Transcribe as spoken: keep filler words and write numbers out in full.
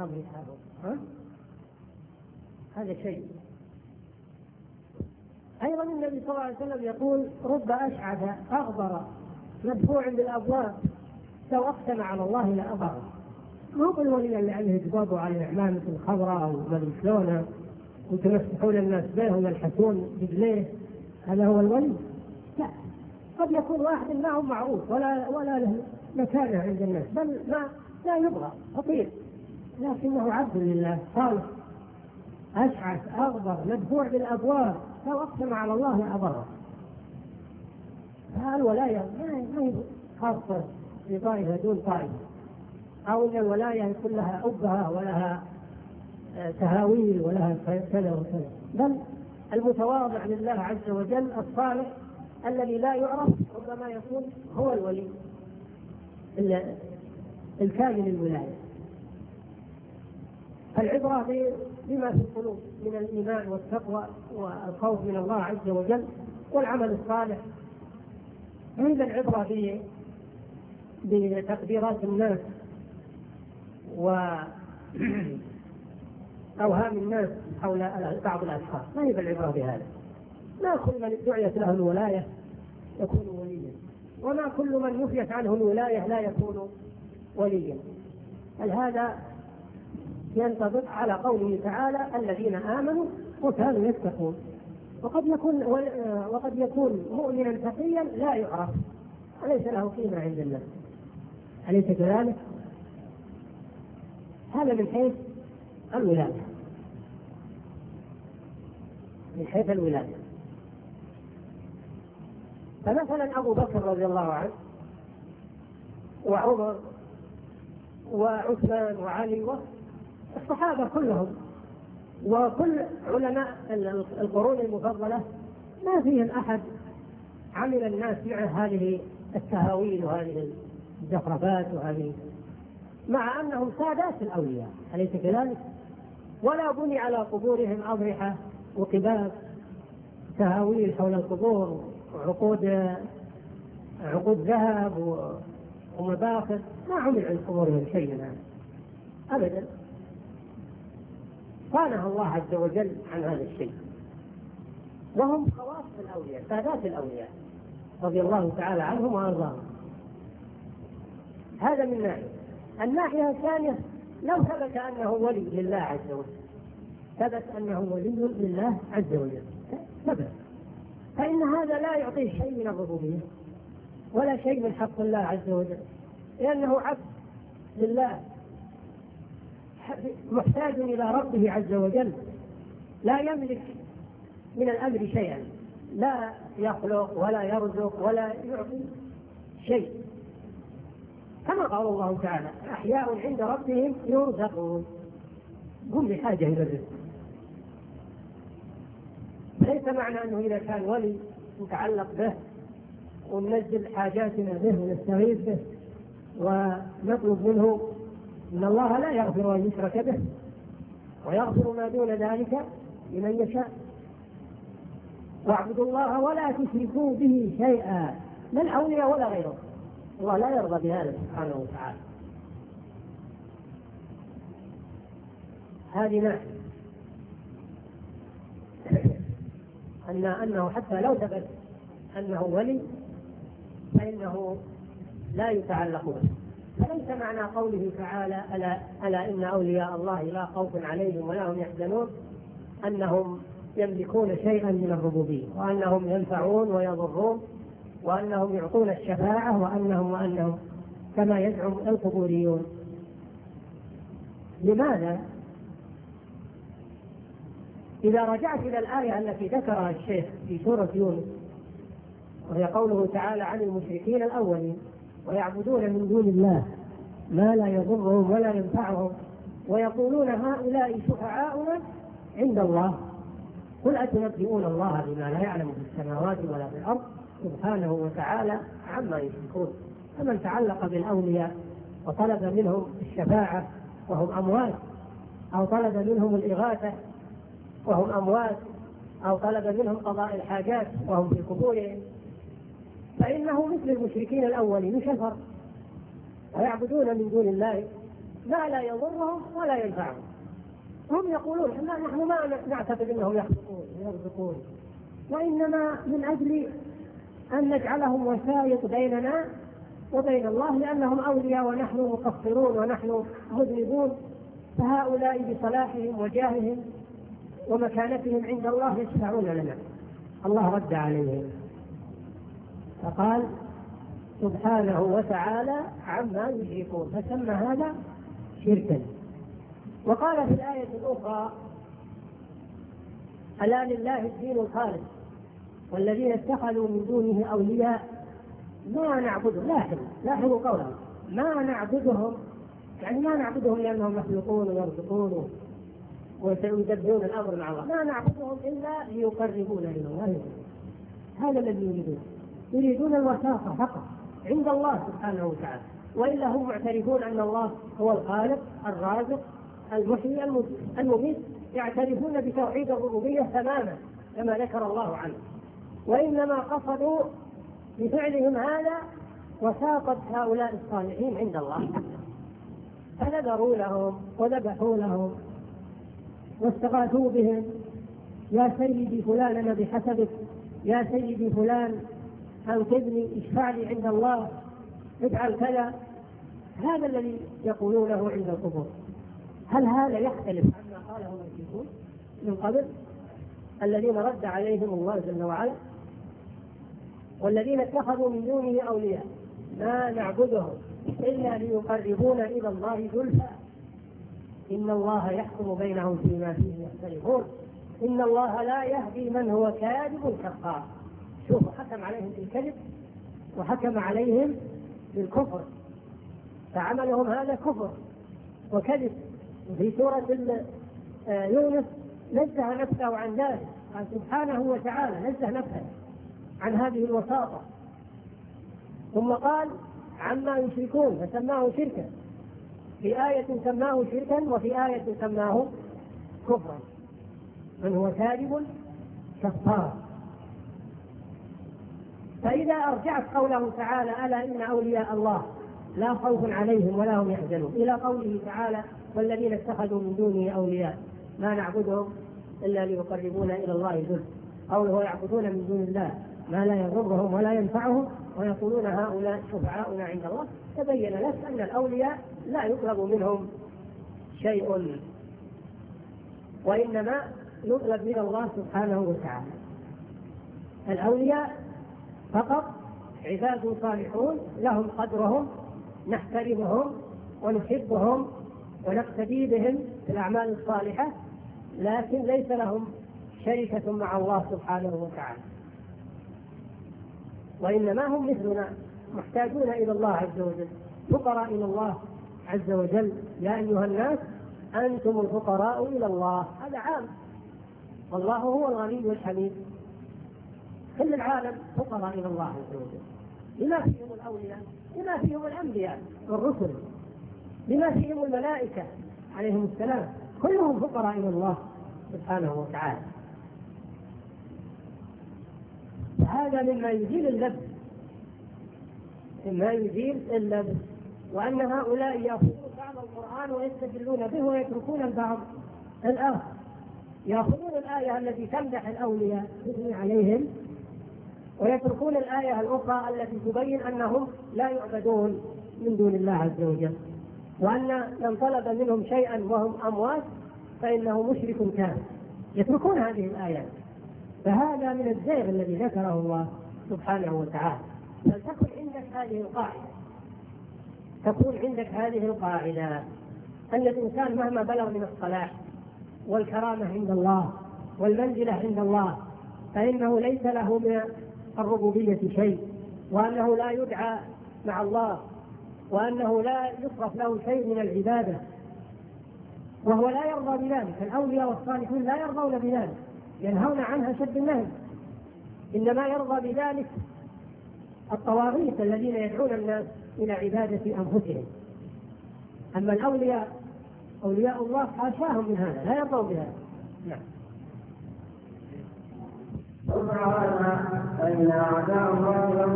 أضرحة. ها؟ هذا شيء. أيضا النبي صلى الله عليه وسلم يقول رب أشعث أغبر مدفوع بالأبواب لو أقسم على الله لأبره. مو بالولي اللي عليه جبابه على إعلامة الخضراء أو مدري شلونه وتمسحون الناس به ويلحسون رجليه، هذا هو الولي؟ لا، قد يكون واحد ما هو معروف ولا ولا له مكانه عند الناس، بل ما لا يبغى خطير، لكنه عبد لله صالح أشعث أغبر مدفوع بالأبواب لو أقسم على الله لأبره. الولاية ما هي خاصة بطائفة دون طائفة، أو أن الولاية كلها أبها ولها تهاويل ولها كذا وكذا، بل المتواضع لله عز وجل الصالح الذي لا يعرف ربما يكون هو الولي الكامل الولاية. العبرة بما في القلوب من الإيمان والتقوى والخوف من الله عز وجل والعمل الصالح، عند العبرة بتقديرات الناس وأوهام الناس حول بعض الأشخاص، ما هي بالعبرة بهذا. ما كل من دعيت له الولاية يكون وليا، وما كل من نفيت عنه الولاية لا يكون وليا. هل هذا ينطبق على قوله تعالى الذين آمنوا وكانوا يتقون، وقد يكون وقد يكون مؤمنا تقيا لا يعرف وليس له قيمة عند الناس، أليس كذلك؟ هذا من حيث الولاية، من حيث الولاية. فمثلا أبو بكر رضي الله عنه وعمر وعثمان وعلي والصحابة كلهم وكل علماء القرون المفضلة ما فيهم أحد عمل الناس مع هذه التهاويل وهذه الزخرفات وهذه، مع أنهم سادات الأولياء، أليس كذلك؟ ولا بني على قبورهم أضرحة وقباب تهاويل حول القبور وعقود عقود ذهب ومباخر، ما عمل عن قبورهم شيء من هذا أبدا. صانها الله عز وجل عن هذا الشيء، وهم خواص الأولياء سادات الأولياء رضي الله تعالى عنهم وأرضاهم. هذا من ناحية. الناحية الثانية، لو ثبت أنه ولي لله عز وجل، ثبت أنه ولي لله عز وجل ثبت، فإن هذا لا يعطيه شيء من الربوبية ولا شيء من حق الله عز وجل، لأنه عبد لله محتاج إلى ربه عز وجل، لا يملك من الأمر شيئا، لا يخلق ولا يرزق ولا يعطي شيء، كما قال الله تعالى أحياء عند ربهم يرزقون، هم بحاجة إلى الرزق. ليس معنى أنه إذا كان ولي نتعلق به وننزل حاجاتنا به ونستغيث به ونطلب منه، إن الله لا يغفر أن يشرك به ويغفر ما دون ذلك لمن يشاء. واعبدوا الله ولا تشركوا به شيئا، لا الأولياء ولا غيره، الله لا يرضى بهذا سبحانه وتعالى. هذه ناحية أن أنه حتى لو ثبت أنه ولي فإنه لا يتعلق به. فليس معنى قوله تعالى ألا, ألا إن أولياء الله لا خوف عليهم ولا هم يحزنون أنهم يملكون شيئا من الربوبية، وأنهم ينفعون ويضرون، وأنهم يعطون الشفاعة، وأنهم وأنهم كما يزعم القبوريون. لماذا؟ إذا رجعت إلى الآية التي ذكرها الشيخ في سورة يونس، وهي قوله تعالى عن المشركين الأولين ويعبدون من دون الله ما لا يضرهم ولا ينفعهم ويقولون هؤلاء شفعاؤنا عند الله قل أتنبئون الله بما لا يعلم في السماوات ولا في الأرض سبحانه وتعالى عما يشركون. فمن تعلق بالأولياء وطلب منهم الشفاعة وهم أموات، أو طلب منهم الإغاثة وهم أموات، أو طلب منهم قضاء الحاجات وهم في قبورهم، فإنه مثل المشركين الأولين كفر، ويعبدون من دون الله ما لا يضرهم ولا ينفعهم. هم يقولون لا نحن ما نعتقد انهم يخلقون ويرزقون، وانما من اجل ان نجعلهم وسائط بيننا وبين الله، لانهم اولياء ونحن مقصرون ونحن مذنبون، فهؤلاء بصلاحهم وجاههم ومكانتهم عند الله يشفعون لنا. الله رد عليهم فقال سبحانه وتعالى عما يشركون، فسمى هذا شركا. وقال في الآية الأخرى ألا لله الدين الخالص والذين اتخذوا من دونه أولياء ما نعبدهم، لاحظوا لاحظوا قوله ما نعبدهم، يعني ما نعبدهم لأنهم يخلقون ويرزقون ويدبرون الأمر مع الله، ما نعبدهم إلا ليقربونا إلى الله. هذا الذي يريدون، يريدون الوساطة فقط عند الله سبحانه وتعالى، وإلا هم معترفون أن الله هو الخالق الرازق المحيي المميت، يعترفون بتوحيد الربوبية تماما كما ذكر الله عنه، وإنما قصدوا بفعلهم هذا وساطة هؤلاء الصالحين عند الله، فنذروا لهم وذبحوا لهم واستغاثوا بهم، يا سيدي فلان بحسبك، يا سيدي فلان أنقذني اشفع لي عند الله، افعل كذا. هذا الذي يقولونه عند القبور. هل هذا يختلف عما قاله المشركون من قبل الذين رد عليهم الله جل وعلا؟ والذين اتخذوا من دونه أولياء ما نعبدهم إلا ليقربونا إلى الله زلفى إن الله يحكم بينهم فيما فيه يختلفون إن الله لا يهدي من هو كاذب كفار. شوفوا، حكم عليهم بالكذب وحكم عليهم بالكفر، فعملهم هذا كفر وكذب. في سورة يونس نزه نفسه عن ذلك، قال سبحانه وتعالى نزه نفسه عن هذه الوساطة. ثم قال عما يشركون فسماه شركا، في آية سماه شركا وفي آية سماه كفرا، من هو كاذب كفار. فإذا أرجعت قوله تعالى ألا إن أولياء الله لا خوف عليهم ولا هم يحزنون إلى قوله تعالى والذين اتخذوا من دونه أولياء ما نعبدهم إلا ليقربونا إلى الله زلفى، قوله يعبدون من دون الله ما لا يضرهم ولا ينفعهم ويقولون هؤلاء شفعاؤنا عند الله، تبين لك أن الأولياء لا يطلب منهم شيء، وإنما يطلب من الله سبحانه وتعالى. الأولياء فقط عباد صالحون لهم قدرهم، نحترمهم ونحبهم ونقتدي بهم في الأعمال الصالحة، لكن ليس لهم شركة مع الله سبحانه وتعالى، وإنما هم مثلنا محتاجون إلى الله عز وجل، فقراء إلى الله عز وجل. يا أيها الناس أنتم الفقراء إلى الله، هذا عام، والله هو الغني الحميد. كل العالم فقراء إلى الله عز وجل، لما فيهم الأولياء، لما فيهم الأنبياء والرسل، لما فيهم الملائكة عليهم السلام، كلهم فقراء إلى الله سبحانه وتعالى. فهذا مما يزيل اللبس، مما يزيل اللبس، وأن هؤلاء يأخذون بعض القرآن ويستدلون به ويتركون البعض الآخر، يأخذون الآية التي تمدح الأولياء تثني عليهم ويتركون الآية الأخرى التي تبين أنهم لا يعبدون من دون الله عز وجل، وأن من طلب منهم شيئا وهم أموات فإنه مشرك كافر، يتركون هذه الآيات. فهذا من الزيغ الذي ذكره الله سبحانه وتعالى. فلتكن عندك هذه القاعدة، تكون عندك هذه القاعدة أن الإنسان مهما بلغ من الصلاح والكرامة عند الله والمنزلة عند الله فإنه ليس له من الربوبية شيء، وأنه لا يدعى مع الله، وأنه لا يصرف له شيء من العبادة، وهو لا يرضى بذلك. الأولياء والصالحون لا يرضون بذلك، ينهون عنها شد النهي، إنما يرضى بذلك الطواغيت الذين يدعون الناس إلى عبادة أنفسهم. أما الأولياء أولياء الله حاشاهم من هذا، لا يرضون بذلك. نعم. فإن أعداء الله